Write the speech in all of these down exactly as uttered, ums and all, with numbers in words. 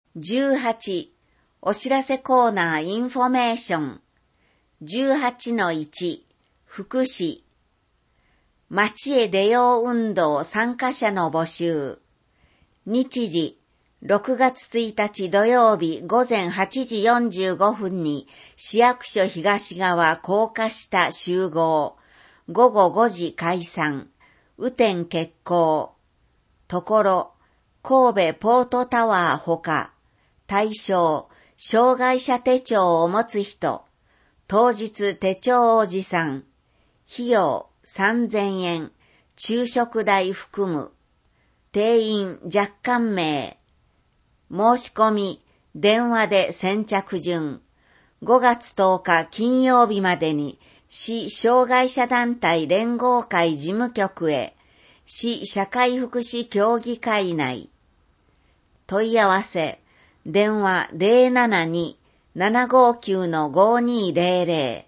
じゅうはち、お知らせコーナーインフォメーション。じゅうはちのいち、福祉。街へ出よう運動参加者の募集。日時、ろくがつついたち土曜日午前はちじよんじゅうごふんに市役所東側高架下集合。ごごごじ解散。雨天決行。ところ、神戸ポートタワーほか。対象、障害者手帳を持つ人。当日手帳を持参。費用さんぜんえん。昼食代含む。定員若干名。申し込み、電話で先着順。ごがつとおか金曜日までに、市障害者団体連合会事務局へ、市社会福祉協議会内。問い合わせ、電話 ゼロななに ななごきゅう ごにゼロゼロ。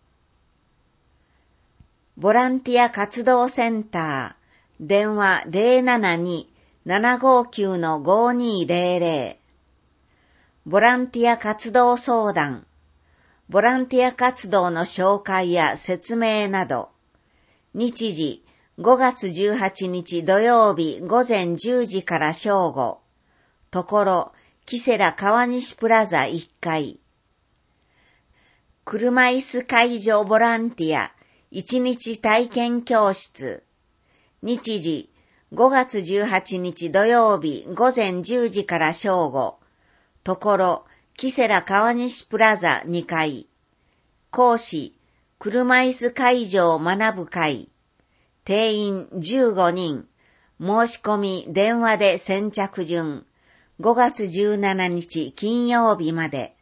ボランティア活動センター、電話 ゼロななに ななごきゅう ごにゼロゼロ。ボランティア活動相談、ボランティア活動の紹介や説明など。日時、ごがつじゅうはちにち土曜日午前じゅうじから正午。ところ、キセラ川西プラザいっかい。車椅子介助ボランティアいちにち体験教室。日時、ごがつじゅうはちにち土曜日午前じゅうじから正午。ところ、キセラ川西プラザにかい。講師、車椅子介助を学ぶ会。定員じゅうごにん。申し込み電話で先着順。ごがつじゅうしちにち金曜日まで。